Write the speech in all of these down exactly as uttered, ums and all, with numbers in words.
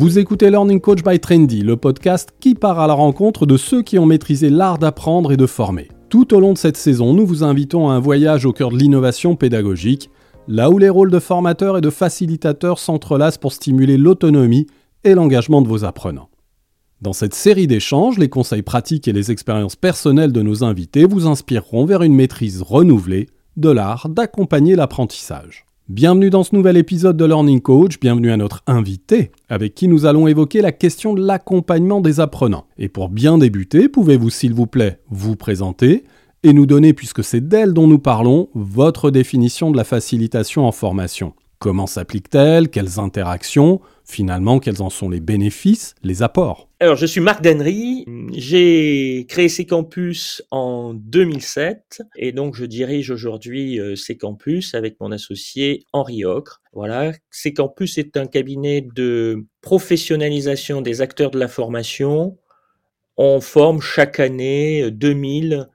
Vous écoutez Learning Coach by Trendy, le podcast qui part à la rencontre de ceux qui ont maîtrisé l'art d'apprendre et de former. Tout au long de cette saison, nous vous invitons à un voyage au cœur de l'innovation pédagogique, là où les rôles de formateur et de facilitateur s'entrelacent pour stimuler l'autonomie et l'engagement de vos apprenants. Dans cette série d'échanges, les conseils pratiques et les expériences personnelles de nos invités vous inspireront vers une maîtrise renouvelée de l'art d'accompagner l'apprentissage. Bienvenue dans ce nouvel épisode de Learning Coach, bienvenue à notre invité, avec qui nous allons évoquer la question de l'accompagnement des apprenants. Et pour bien débuter, pouvez-vous s'il vous plaît vous présenter et nous donner, puisque c'est d'elle dont nous parlons, votre définition de la facilitation en formation. Comment s'applique-t-elle? Quelles interactions? Finalement, quels en sont les bénéfices, les apports? Alors, je suis Marc Dennery, j'ai créé C-Campus en deux mille sept et donc je dirige aujourd'hui euh, C-Campus avec mon associé Henri Ocre. Voilà, C-Campus est un cabinet de professionnalisation des acteurs de la formation. On forme chaque année deux mille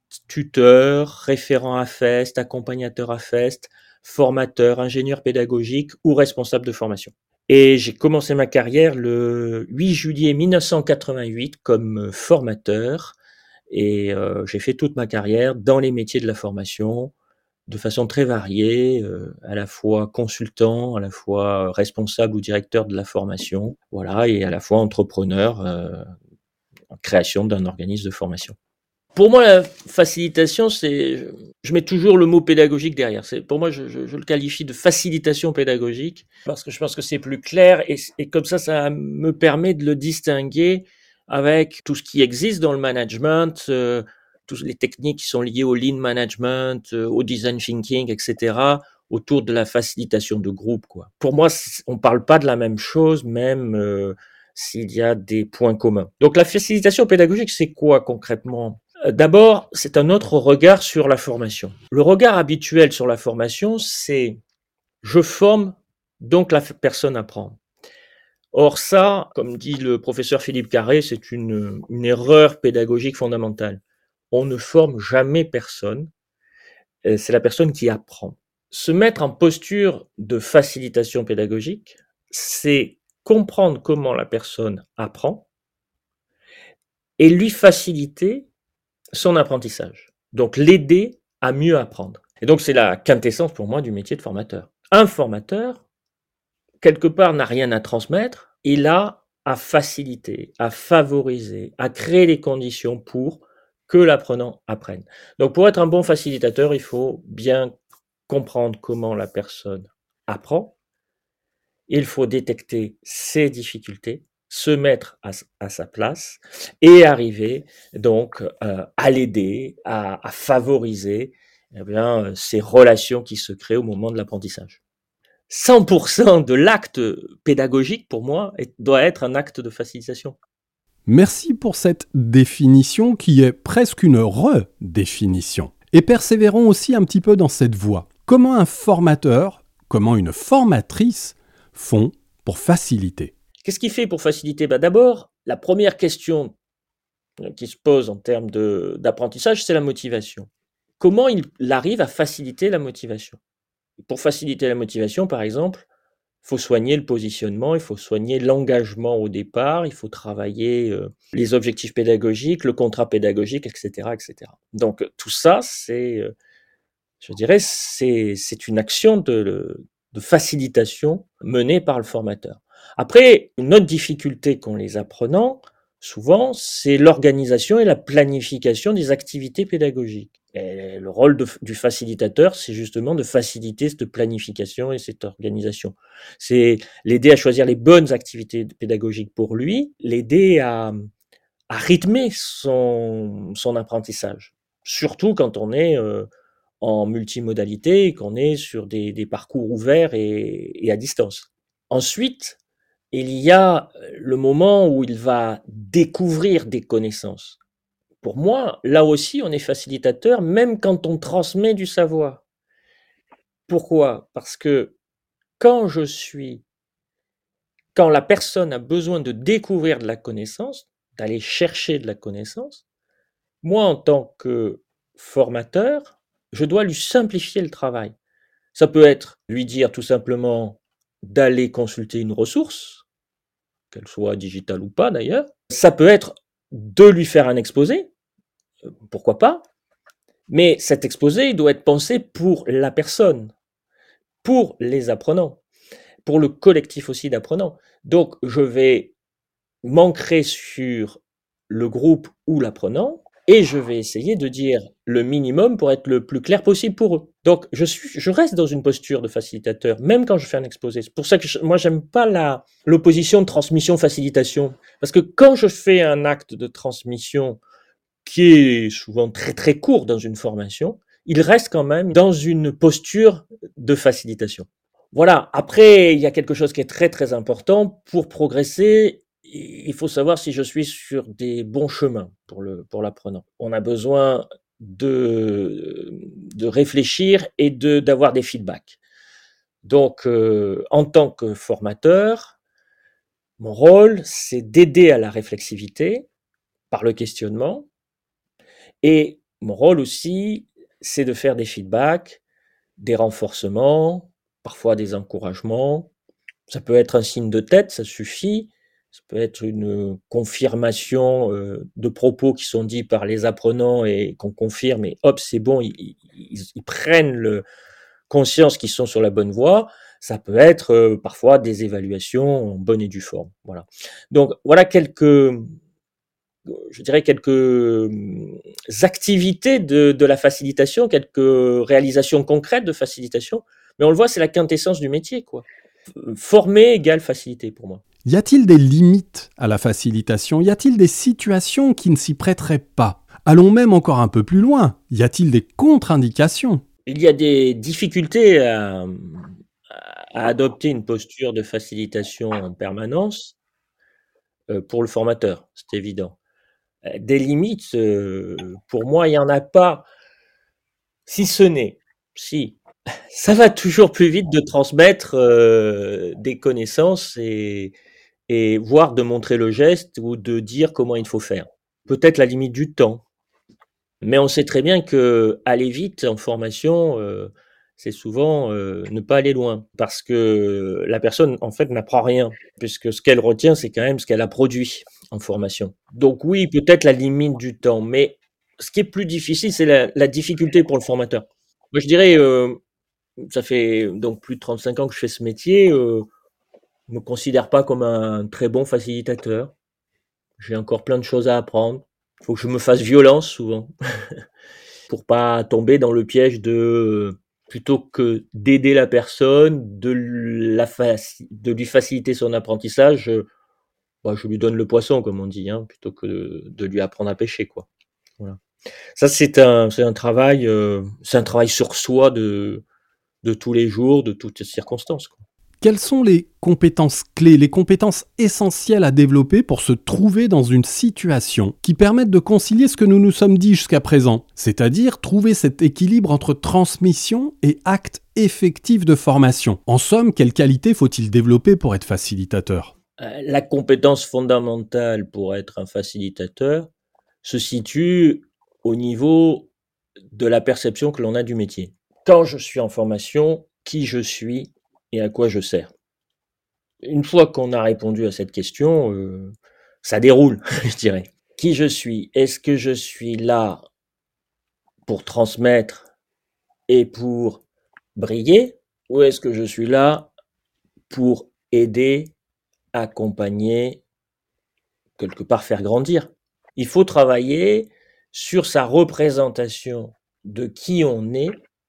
tuteurs, référents à FEST, accompagnateurs à FEST, formateurs, ingénieurs pédagogiques ou responsables de formation. Et j'ai commencé ma carrière le huit juillet mille neuf cent quatre-vingt-huit comme formateur et euh, j'ai fait toute ma carrière dans les métiers de la formation de façon très variée, euh, à la fois consultant, à la fois responsable ou directeur de la formation, voilà, et à la fois entrepreneur euh, en création d'un organisme de formation. Pour moi, la facilitation, c'est, je mets toujours le mot pédagogique derrière. C'est, pour moi, je, je, je le qualifie de facilitation pédagogique parce que je pense que c'est plus clair et, et comme ça, ça me permet de le distinguer avec tout ce qui existe dans le management, euh, toutes les techniques qui sont liées au lean management, euh, au design thinking, et cetera, autour de la facilitation de groupe, quoi. Pour moi, on parle pas de la même chose, même euh, s'il y a des points communs. Donc, la facilitation pédagogique, c'est quoi concrètement? D'abord, c'est un autre regard sur la formation. Le regard habituel sur la formation, c'est je forme, donc la personne apprend. Or ça, comme dit le professeur Philippe Carré, c'est une, une erreur pédagogique fondamentale. On ne forme jamais personne, c'est la personne qui apprend. Se mettre en posture de facilitation pédagogique, c'est comprendre comment la personne apprend et lui faciliter son apprentissage. Donc, l'aider à mieux apprendre. Et donc, c'est la quintessence pour moi du métier de formateur. Un formateur, quelque part, n'a rien à transmettre. Il a à faciliter, à favoriser, à créer les conditions pour que l'apprenant apprenne. Donc, pour être un bon facilitateur, il faut bien comprendre comment la personne apprend. Il faut détecter ses difficultés, se mettre à, à sa place et arriver donc euh, à l'aider, à, à favoriser eh bien, ces relations qui se créent au moment de l'apprentissage. cent pour cent de l'acte pédagogique, pour moi, est, doit être un acte de facilitation. Merci pour cette définition qui est presque une redéfinition. Et persévérons aussi un petit peu dans cette voie. Comment un formateur, comment une formatrice font pour faciliter? Qu'est-ce qu'il fait pour faciliter? Ben d'abord, la première question qui se pose en termes de, d'apprentissage, c'est la motivation. Comment il arrive à faciliter la motivation? Pour faciliter la motivation, par exemple, il faut soigner le positionnement, il faut soigner l'engagement au départ, il faut travailler euh, les objectifs pédagogiques, le contrat pédagogique, et cetera, et cetera. Donc tout ça, c'est, euh, je dirais, c'est, c'est une action de, de facilitation menée par le formateur. Après, une autre difficulté qu'ont les apprenants, souvent, c'est l'organisation et la planification des activités pédagogiques. Et le rôle de, du facilitateur, c'est justement de faciliter cette planification et cette organisation. C'est l'aider à choisir les bonnes activités pédagogiques pour lui, l'aider à, à rythmer son, son apprentissage. Surtout quand on est euh, en multimodalité, qu'on est sur des, des parcours ouverts et, et à distance. Ensuite, il y a le moment où il va découvrir des connaissances. Pour moi, là aussi, on est facilitateur, même quand on transmet du savoir. Pourquoi? Parce que quand je suis, quand la personne a besoin de découvrir de la connaissance, d'aller chercher de la connaissance, moi, en tant que formateur, je dois lui simplifier le travail. Ça peut être lui dire tout simplement d'aller consulter une ressource, qu'elle soit digitale ou pas d'ailleurs. Ça peut être de lui faire un exposé, euh, pourquoi pas, mais cet exposé il doit être pensé pour la personne, pour les apprenants, pour le collectif aussi d'apprenants. Donc je vais m'ancrer sur le groupe ou l'apprenant et je vais essayer de dire le minimum pour être le plus clair possible pour eux. Donc je suis, je reste dans une posture de facilitateur, même quand je fais un exposé. C'est pour ça que je, moi j'aime pas la l'opposition de transmission-facilitation, parce que quand je fais un acte de transmission qui est souvent très très court dans une formation, il reste quand même dans une posture de facilitation. Voilà. Après, il y a quelque chose qui est très très important pour progresser. Il faut savoir si je suis sur des bons chemins pour le pour l'apprenant. On a besoin de de réfléchir et de d'avoir des feedbacks. Donc, euh, en tant que formateur, mon rôle, c'est d'aider à la réflexivité par le questionnement. Et mon rôle aussi, c'est de faire des feedbacks, des renforcements, parfois des encouragements. Ça peut être un signe de tête, ça suffit. Ça peut être une confirmation euh, de propos qui sont dits par les apprenants et qu'on confirme et hop, c'est bon, ils, ils, ils prennent le, conscience qu'ils sont sur la bonne voie. Ça peut être euh, parfois des évaluations en bonne et due forme. Voilà. Donc voilà quelques, je dirais quelques activités de, de la facilitation, quelques réalisations concrètes de facilitation. Mais on le voit, c'est la quintessence du métier, quoi. Former égale faciliter pour moi. Y a-t-il des limites à la facilitation ? Y a-t-il des situations qui ne s'y prêteraient pas ? Allons même encore un peu plus loin. Y a-t-il des contre-indications ? Il y a des difficultés à, à adopter une posture de facilitation en permanence euh, pour le formateur, c'est évident. Des limites, euh, pour moi, il n'y en a pas, si ce n'est, si, ça va toujours plus vite de transmettre euh, des connaissances et, et voire de montrer le geste ou de dire comment il faut faire. Peut-être la limite du temps, mais on sait très bien que aller vite en formation, euh, c'est souvent euh, ne pas aller loin, parce que la personne en fait n'apprend rien, puisque ce qu'elle retient, c'est quand même ce qu'elle a produit en formation. Donc oui, peut-être la limite du temps, mais ce qui est plus difficile, c'est la, la difficulté pour le formateur. Moi, je dirais, euh, ça fait donc plus de trente-cinq ans que je fais ce métier. Euh, je me considère pas comme un très bon facilitateur. J'ai encore plein de choses à apprendre. Il faut que je me fasse violence souvent pour pas tomber dans le piège de plutôt que d'aider la personne, de, la faci- de lui faciliter son apprentissage, je, bah, je lui donne le poisson, comme on dit, hein, plutôt que de, de lui apprendre à pêcher, quoi. Voilà. Ça, c'est un, c'est un travail, euh, c'est un travail sur soi de, de tous les jours, de toutes les circonstances, quoi. Quelles sont les compétences clés, les compétences essentielles à développer pour se trouver dans une situation qui permette de concilier ce que nous nous sommes dit jusqu'à présent, c'est-à-dire trouver cet équilibre entre transmission et acte effectif de formation. En somme, quelles qualités faut-il développer pour être facilitateur ? La compétence fondamentale pour être un facilitateur se situe au niveau de la perception que l'on a du métier. Quand je suis en formation, qui je suis et à quoi je sers. Une fois qu'on a répondu à cette question, euh, ça déroule, je dirais. Qui je suis? Est-ce que je suis là pour transmettre et pour briller? Ou est-ce que je suis là pour aider, accompagner, quelque part faire grandir? Il faut travailler sur sa représentation de qui on est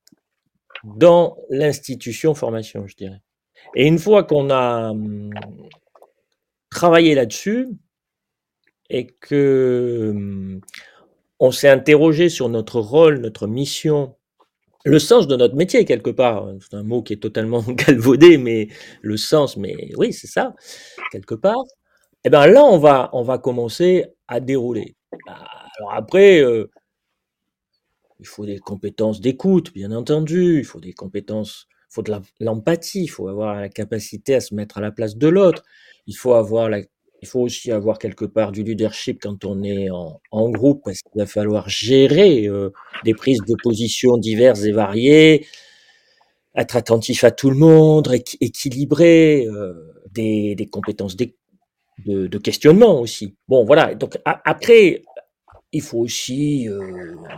dans l'institution formation, je dirais. Et une fois qu'on a hum, travaillé là-dessus et que hum, on s'est interrogé sur notre rôle, notre mission, le sens de notre métier quelque part, c'est un mot qui est totalement galvaudé, mais le sens, mais oui, c'est ça, quelque part. Et ben là, on va, on va commencer à dérouler. Alors après, euh, il faut des compétences d'écoute, bien entendu, il faut des compétences, il faut de la- l'empathie, il faut avoir la capacité à se mettre à la place de l'autre, il faut avoir la, il faut aussi avoir quelque part du leadership quand on est en, en groupe, parce qu'il va falloir gérer euh, des prises de position diverses et variées, être attentif à tout le monde, équ- équilibrer, euh, des, des compétences d'écoute, de, de questionnement aussi. Bon, voilà. Donc a, après, il faut aussi euh,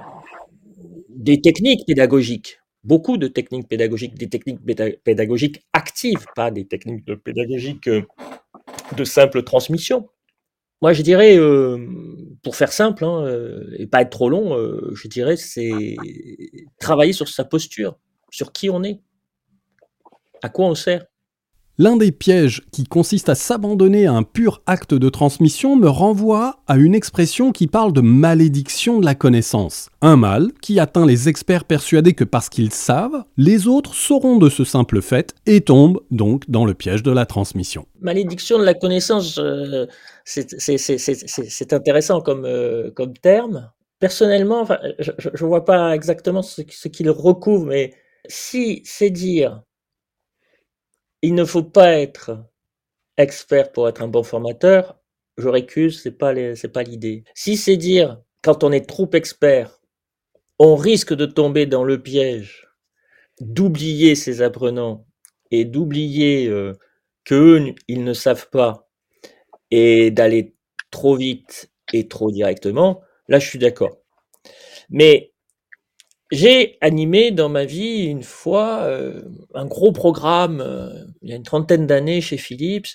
des techniques pédagogiques. Beaucoup de techniques pédagogiques, des techniques pédagogiques actives, pas des techniques de pédagogiques euh, de simple transmission. Moi, je dirais, euh, pour faire simple hein, euh, et pas être trop long, euh, je dirais c'est travailler sur sa posture, sur qui on est, à quoi on sert. L'un des pièges qui consiste à s'abandonner à un pur acte de transmission me renvoie à une expression qui parle de malédiction de la connaissance. Un mal qui atteint les experts persuadés que parce qu'ils savent, les autres sauront de ce simple fait et tombent donc dans le piège de la transmission. Malédiction de la connaissance, euh, c'est, c'est, c'est, c'est, c'est intéressant comme, euh, comme terme. Personnellement, enfin, je ne vois pas exactement ce, ce qu'il recouvre, mais si c'est dire il ne faut pas être expert pour être un bon formateur, je récuse, c'est pas les, c'est pas l'idée. Si c'est dire quand on est trop expert, on risque de tomber dans le piège d'oublier ses apprenants et d'oublier euh, qu'eux, ils ne savent pas et d'aller trop vite et trop directement, là je suis d'accord. Mais j'ai animé dans ma vie une fois euh, un gros programme, euh, il y a une trentaine d'années chez Philips,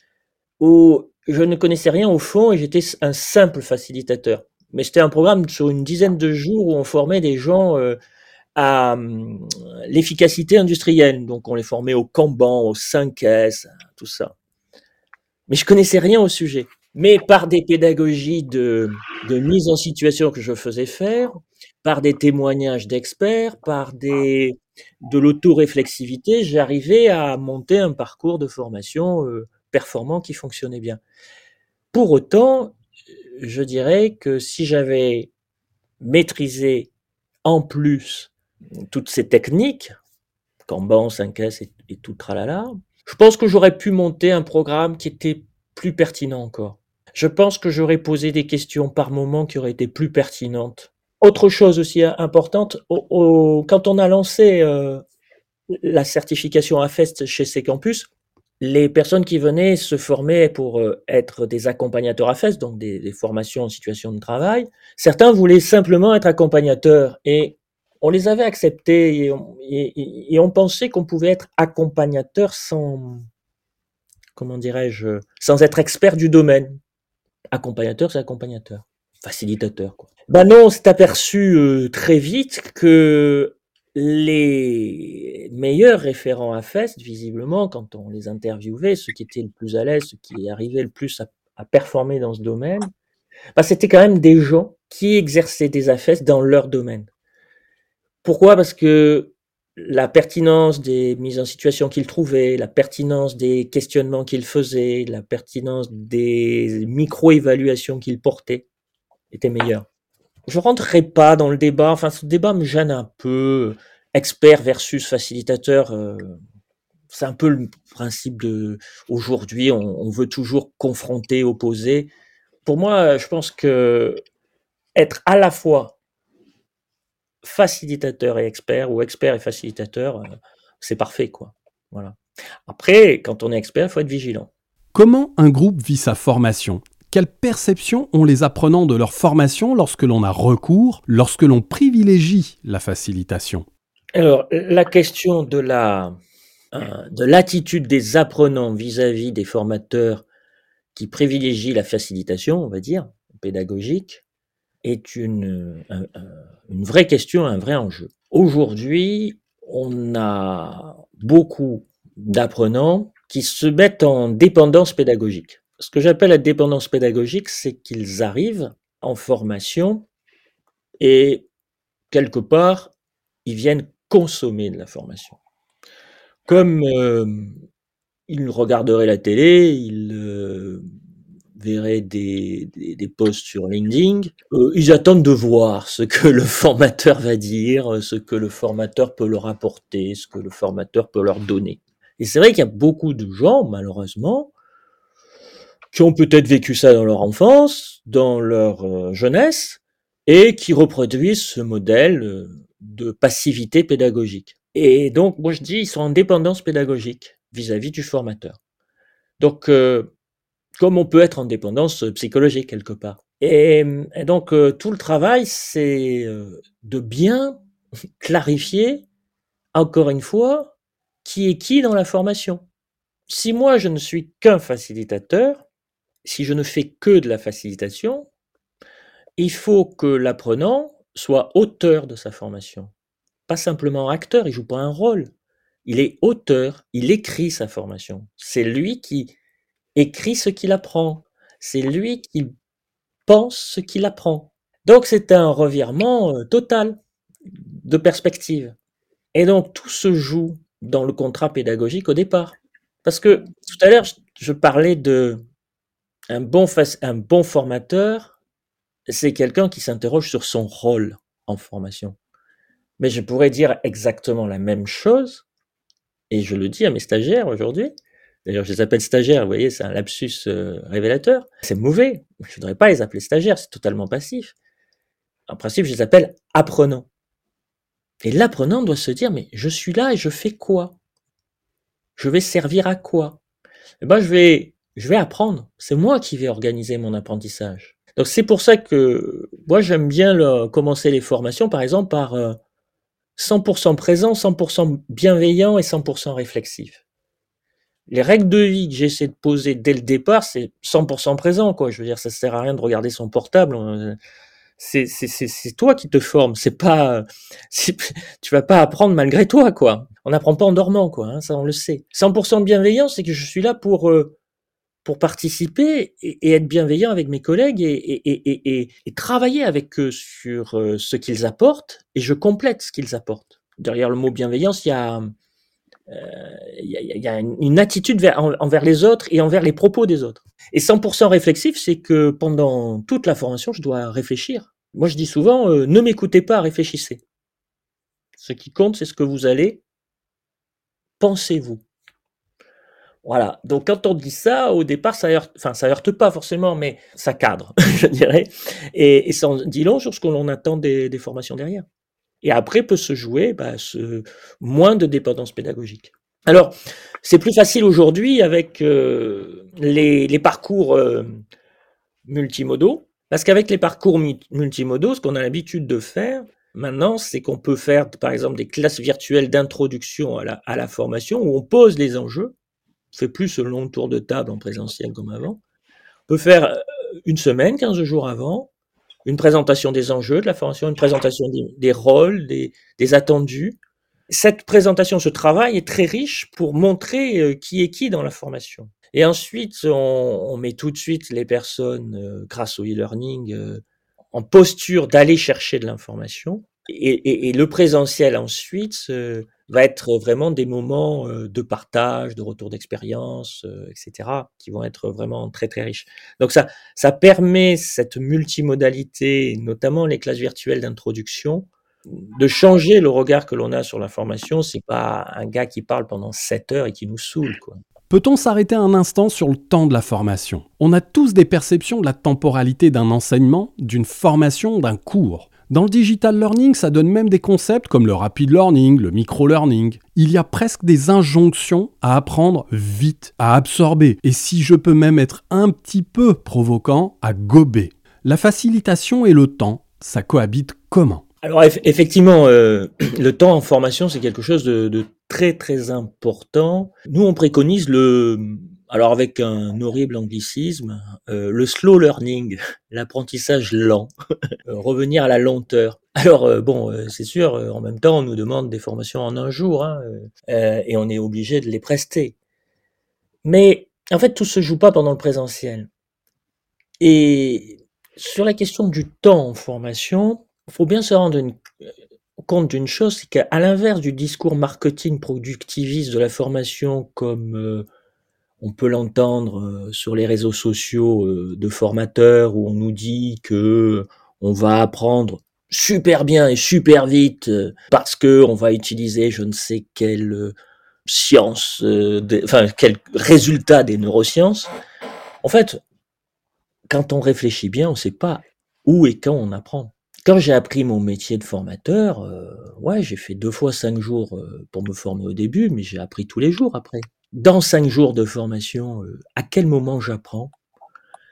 où je ne connaissais rien au fond et j'étais un simple facilitateur. Mais c'était un programme sur une dizaine de jours où on formait des gens euh, à hum, l'efficacité industrielle. Donc on les formait au Kanban, au cinq S, tout ça. Mais je connaissais rien au sujet. Mais par des pédagogies de, de mise en situation que je faisais faire, par des témoignages d'experts, par des, de l'autoréflexivité, j'arrivais à monter un parcours de formation euh, performant qui fonctionnait bien. Pour autant, je dirais que si j'avais maîtrisé en plus toutes ces techniques, Kanban, cinq S et, et tout tralala, je pense que j'aurais pu monter un programme qui était plus pertinent encore. Je pense que j'aurais posé des questions par moment qui auraient été plus pertinentes. Autre chose aussi importante, au, au, quand on a lancé euh, la certification A F E S T chez Ccampus, les personnes qui venaient se former pour euh, être des accompagnateurs A F E S T, donc des, des formations en situation de travail. Certains voulaient simplement être accompagnateurs et on les avait acceptés et on, et, et on pensait qu'on pouvait être accompagnateur sans, comment dirais-je, sans être expert du domaine. Accompagnateur, c'est accompagnateur. Facilitateur, quoi. Ben non, on s'est aperçu euh, très vite que les meilleurs référents à F E S T, visiblement, quand on les interviewait, ceux qui étaient le plus à l'aise, ceux qui arrivaient le plus à, à performer dans ce domaine, ben c'était quand même des gens qui exerçaient des A F E S T dans leur domaine. Pourquoi? Parce que la pertinence des mises en situation qu'ils trouvaient, la pertinence des questionnements qu'ils faisaient, la pertinence des micro-évaluations qu'ils portaient était meilleure. Je rentrerai pas dans le débat, enfin ce débat me gêne un peu, expert versus facilitateur, euh, c'est un peu le principe de aujourd'hui, on, on veut toujours confronter, opposer. Pour moi, je pense que être à la fois facilitateur et expert, ou expert et facilitateur, euh, c'est parfait, quoi. Voilà. Après, quand on est expert, il faut être vigilant. Comment un groupe vit sa formation ? Quelle perception ont les apprenants de leur formation lorsque l'on a recours, lorsque l'on privilégie la facilitation ? Alors, la question de la euh, de l'attitude des apprenants vis-à-vis des formateurs qui privilégient la facilitation, on va dire, pédagogique, est une, un, un, une vraie question, un vrai enjeu. Aujourd'hui, on a beaucoup d'apprenants qui se mettent en dépendance pédagogique. Ce que j'appelle la dépendance pédagogique, c'est qu'ils arrivent en formation et quelque part, ils viennent consommer de la formation. Comme euh, ils regarderaient la télé, ils euh, verraient des, des, des posts sur LinkedIn, euh, ils attendent de voir ce que le formateur va dire, ce que le formateur peut leur apporter, ce que le formateur peut leur donner. Et c'est vrai qu'il y a beaucoup de gens, malheureusement, qui ont peut-être vécu ça dans leur enfance, dans leur euh, jeunesse, et qui reproduisent ce modèle euh, de passivité pédagogique. Et donc, moi je dis, ils sont en dépendance pédagogique vis-à-vis du formateur. Donc, euh, comme on peut être en dépendance psychologique quelque part. Et, et donc euh, tout le travail, c'est euh, de bien clarifier, encore une fois, qui est qui dans la formation. Si moi je ne suis qu'un facilitateur, si je ne fais que de la facilitation, il faut que l'apprenant soit auteur de sa formation. Pas simplement acteur, il joue pas un rôle. Il est auteur, il écrit sa formation. C'est lui qui écrit ce qu'il apprend. C'est lui qui pense ce qu'il apprend. Donc c'est un revirement euh, total de perspective. Et donc tout se joue dans le contrat pédagogique au départ. Parce que tout à l'heure, je, je parlais de un bon, un bon formateur, c'est quelqu'un qui s'interroge sur son rôle en formation. Mais je pourrais dire exactement la même chose, et je le dis à mes stagiaires aujourd'hui. D'ailleurs, je les appelle stagiaires, vous voyez, c'est un lapsus euh, révélateur. C'est mauvais. Je ne voudrais pas les appeler stagiaires, c'est totalement passif. En principe, je les appelle apprenants. Et l'apprenant doit se dire, mais je suis là et je fais quoi? Je vais servir à quoi? Eh ben, je vais, je vais apprendre. C'est moi qui vais organiser mon apprentissage. Donc, c'est pour ça que moi, j'aime bien le, commencer les formations, par exemple, par euh, cent pour cent présent, cent pour cent bienveillant et cent pour cent réflexif. Les règles de vie que j'essaie de poser dès le départ, c'est cent pour cent présent, quoi. Je veux dire, ça sert à rien de regarder son portable. C'est, c'est, c'est, c'est toi qui te formes. C'est pas, c'est, tu vas pas apprendre malgré toi, quoi. On n'apprend pas en dormant, quoi. Hein, ça, on le sait. cent pour cent de bienveillance, c'est que je suis là pour, euh, pour participer et, et être bienveillant avec mes collègues et, et, et, et, et travailler avec eux sur euh, ce qu'ils apportent et je complète ce qu'ils apportent. Derrière le mot bienveillance, il y a, il euh, y, a, y a une attitude vers, en, envers les autres et envers les propos des autres. Et cent pour cent réflexif, c'est que pendant toute la formation, je dois réfléchir. Moi, je dis souvent, euh, ne m'écoutez pas, réfléchissez. Ce qui compte, c'est ce que vous allez penser vous. Voilà. Donc, quand on dit ça, au départ, ça heurte, enfin, ça heurte pas forcément, mais ça cadre, je dirais. Et, et ça en dit long sur ce que l'on attend des, des formations derrière. Et après peut se jouer bah, ce moins de dépendance pédagogique. Alors, c'est plus facile aujourd'hui avec euh, les, les parcours euh, multimodaux, parce qu'avec les parcours multimodaux, ce qu'on a l'habitude de faire maintenant, c'est qu'on peut faire, par exemple, des classes virtuelles d'introduction à la, à la formation, où on pose les enjeux, on fait plus ce long tour de table en présentiel comme avant, on peut faire une semaine, quinze jours avant, une présentation des enjeux de la formation, une présentation des, des rôles, des, des attendus. Cette présentation, ce travail est très riche pour montrer euh, qui est qui dans la formation. Et ensuite, on, on met tout de suite les personnes, euh, grâce au e-learning, euh, en posture d'aller chercher de l'information. Et, et, et le présentiel, ensuite, euh, va être vraiment des moments euh, de partage, de retour d'expérience, euh, et cetera, qui vont être vraiment très, très riches. Donc ça, ça permet cette multimodalité, notamment les classes virtuelles d'introduction, de changer le regard que l'on a sur l'information. C'est pas un gars qui parle pendant sept heures et qui nous saoule, quoi. Peut-on s'arrêter un instant sur le temps de la formation? On a tous des perceptions de la temporalité d'un enseignement, d'une formation, d'un cours. Dans le digital learning, ça donne même des concepts comme le rapid learning, le micro-learning. Il y a presque des injonctions à apprendre vite, à absorber, et si je peux même être un petit peu provoquant, à gober. La facilitation et le temps, ça cohabite comment? Alors eff- effectivement, euh, le temps en formation, c'est quelque chose de, de très très important. Nous, on préconise le, alors avec un horrible anglicisme, euh, le slow learning, l'apprentissage lent, revenir à la lenteur. Alors euh, bon, euh, c'est sûr, euh, en même temps, on nous demande des formations en un jour, hein, euh, et on est obligé de les prester. Mais en fait, tout se joue pas pendant le présentiel. Et sur la question du temps en formation, il faut bien se rendre une, compte d'une chose, c'est qu'à l'inverse du discours marketing productiviste de la formation, comme euh, on peut l'entendre euh, sur les réseaux sociaux euh, de formateurs, où on nous dit que on va apprendre super bien et super vite euh, parce que on va utiliser je ne sais quelle euh, science, euh, des, enfin quel résultat des neurosciences. En fait, quand on réfléchit bien, on ne sait pas où et quand on apprend. Quand j'ai appris mon métier de formateur, euh, ouais, j'ai fait deux fois cinq jours euh, pour me former au début, mais j'ai appris tous les jours après. Dans cinq jours de formation, euh, à quel moment j'apprends?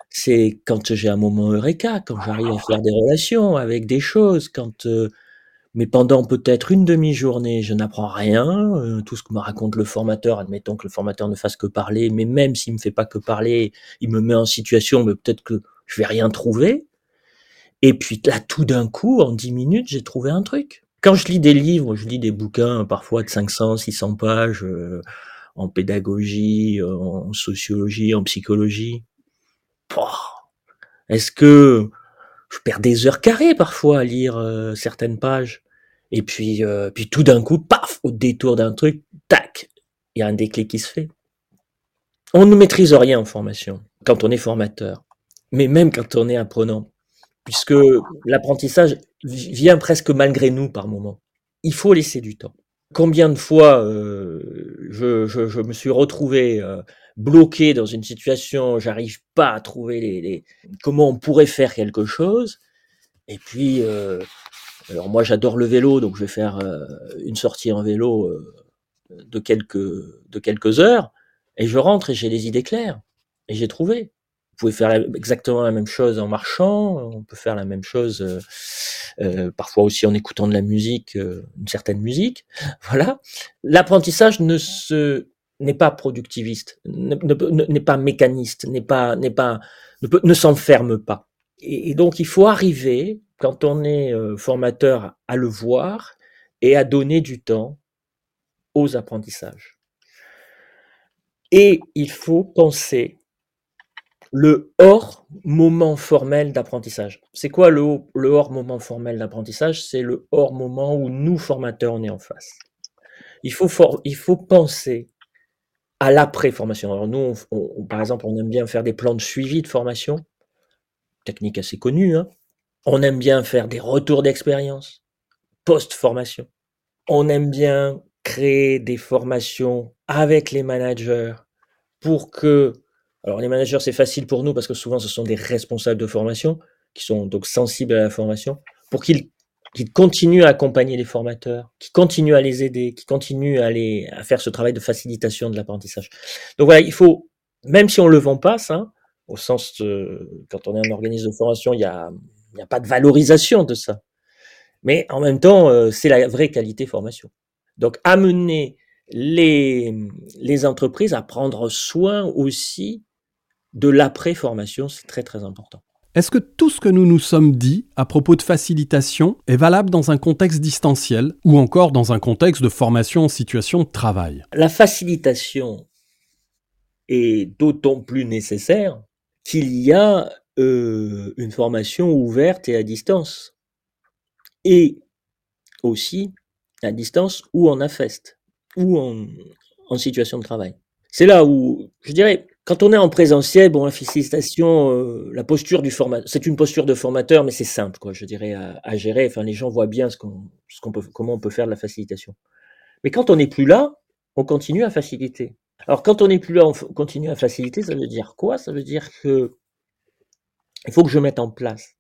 C'est quand j'ai un moment eureka, quand j'arrive à faire des relations avec des choses, quand, heu mais pendant peut-être une demi-journée, je n'apprends rien, heu, tout ce que me raconte le formateur, admettons que le formateur ne fasse que parler, mais même s'il me fait pas que parler, il me met en situation, mais peut-être que je vais rien trouver. Et puis là, tout d'un coup, en dix minutes, j'ai trouvé un truc. Quand je lis des livres, je lis des bouquins parfois de cinq cents, six cents pages, heu, en pédagogie, heu, en sociologie, en psychologie. Pouah! Est-ce que je perds des heures carrées parfois à lire, heu, certaines pages et puis, heu, puis tout d'un coup, paf! Au détour d'un truc, tac! Il y a un déclic qui se fait. On ne maîtrise rien en formation, quand on est formateur, mais même quand on est apprenant, puisque l'apprentissage vi vient presque malgré nous par moments. Il faut laisser du temps. Combien de fois, heu, je je je me suis retrouvé, heu, bloqué dans une situation, j'arrive pas à trouver les les comment on pourrait faire quelque chose et puis, heu, alors moi j'adore le vélo, donc je vais faire, heu, une sortie en vélo, heu, de quelques de quelques heures et je rentre et j'ai les idées claires et j'ai trouvé. Vous pouvez faire la exactement la même chose en marchant, on peut faire la même chose, heu heu, parfois aussi en écoutant de la musique, heu, une certaine musique, voilà. L'apprentissage ne se n'est pas productiviste, ne ne peut ne n'est pas mécaniste, n'est pas n'est pas ne peut ne s'enferme pas et et donc il faut arriver, quand on est, heu, formateur, à le voir et à donner du temps aux apprentissages. Et il faut penser le hors moment formel d'apprentissage. C'est quoi le haut le hors moment formel d'apprentissage? C'est le hors moment où nous, formateurs, on est en face. Il faut for il faut penser à l'après-formation. Alors nous, on f on on par exemple, on aime bien faire des plans de suivi de formation, technique assez connue, hein. On aime bien faire des retours d'expérience, post-formation. On aime bien créer des formations avec les managers pour que alors les managers, c'est facile pour nous parce que souvent ce sont des responsables de formation qui sont donc sensibles à la formation, pour qu'ils qu'ils continuent à accompagner les formateurs, qu'ils continuent à les aider, qu'ils continuent à les à faire ce travail de facilitation de l'apprentissage. Donc voilà, il faut même si on le vend pas ça, au sens, heu, quand on est un organisme de formation, il y a il y a pas de valorisation de ça. Mais en même temps, heu, c'est la vraie qualité formation. Donc amener les, mmh, les entreprises à prendre soin aussi de l'après-formation, c'est très, très important. Est-ce que tout ce que nous nous sommes dit à propos de facilitation est valable dans un contexte distanciel ou encore dans un contexte de formation en situation de travail? La facilitation est d'autant plus nécessaire qu'il y a, heu, une formation ouverte et à distance et aussi à distance ou en AFEST ou en en situation de travail. C'est là où, je dirais, quand on est en présentiel, bon, la facilitation, heu, la posture du forma c'est une posture de formateur, mais c'est simple, quoi, je dirais, à à gérer. Enfin, les gens voient bien ce qu'on ce qu'on peut comment on peut faire de la facilitation. Mais quand on n'est plus là, on continue à faciliter. Alors quand on n'est plus là, on f continue à faciliter, ça veut dire quoi? Ça veut dire que il faut que je mette en place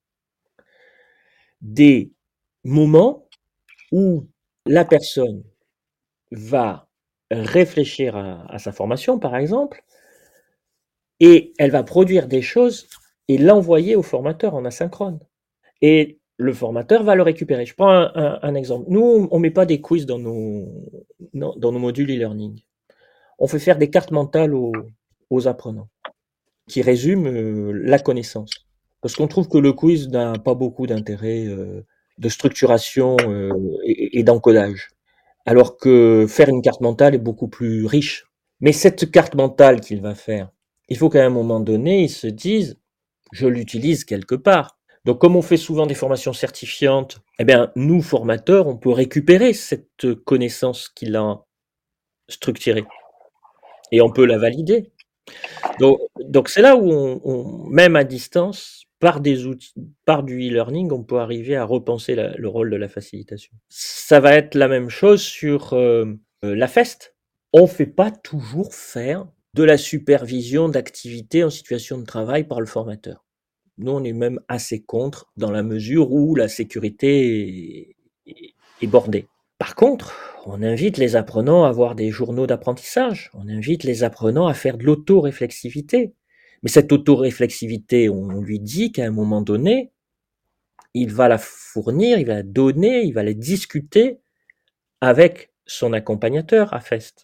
des moments où la personne va réfléchir à à sa formation, par exemple, et elle va produire des choses et l'envoyer au formateur en asynchrone. Et le formateur va le récupérer. Je prends un, un, un exemple. Nous, on ne met pas des quiz dans nos, dans, dans nos modules e-learning. On fait faire des cartes mentales aux, aux apprenants qui résument euh, la connaissance. Parce qu'on trouve que le quiz n'a pas beaucoup d'intérêt euh, de structuration euh, et, et d'encodage. Alors que faire une carte mentale est beaucoup plus riche. Mais cette carte mentale qu'il va faire, il faut qu'à un moment donné, il se dise, je l'utilise quelque part. Donc, comme on fait souvent des formations certifiantes, eh bien, nous, formateurs, on peut récupérer cette connaissance qu'il a structurée et on peut la valider. Donc, donc c'est là où, on, on, même à distance, par des outils, par du e-learning, on peut arriver à repenser la, le rôle de la facilitation. Ça va être la même chose sur euh, la FEST. On ne fait pas toujours faire de la supervision d'activités en situation de travail par le formateur. Nous, on est même assez contre dans la mesure où la sécurité est, est bordée. Par contre, on invite les apprenants à avoir des journaux d'apprentissage. On invite les apprenants à faire de l'auto-réflexivité. Mais cette autoréflexivité, on lui dit qu'à un moment donné, il va la fournir, il va la donner, il va la discuter avec son accompagnateur à Fest.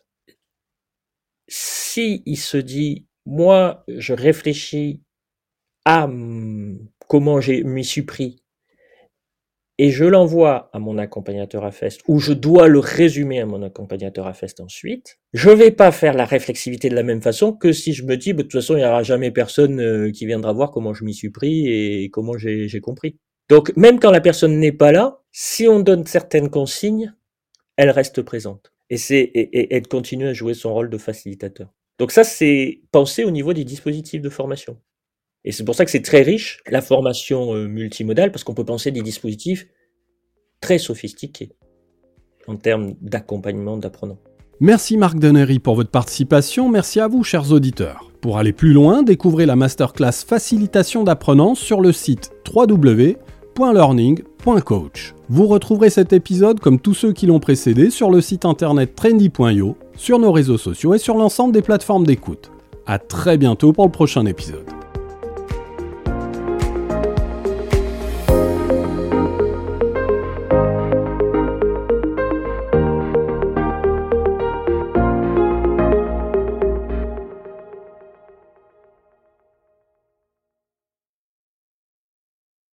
Si il se dit, moi, je réfléchis à comment je m'y suis pris et je l'envoie à mon accompagnateur à Fest, ou je dois le résumer à mon accompagnateur à Fest ensuite, je vais pas faire la réflexivité de la même façon que si je me dis, bah, de toute façon, il n'y aura jamais personne euh, qui viendra voir comment je m'y suis pris et comment j'ai, j'ai compris. Donc, même quand la personne n'est pas là, si on donne certaines consignes, elle reste présente. Et, c'est, et, et elle continue à jouer son rôle de facilitateur. Donc ça, c'est pensé au niveau des dispositifs de formation. Et c'est pour ça que c'est très riche, la formation euh, multimodale, parce qu'on peut penser des dispositifs très sophistiqués en termes d'accompagnement d'apprenants. Merci Marc Denery pour votre participation, merci à vous chers auditeurs. Pour aller plus loin, découvrez la masterclass Facilitation d'apprenants sur le site w w w point learning point coach. Vous retrouverez cet épisode comme tous ceux qui l'ont précédé sur le site internet trendy point io, sur nos réseaux sociaux et sur l'ensemble des plateformes d'écoute. À très bientôt pour le prochain épisode.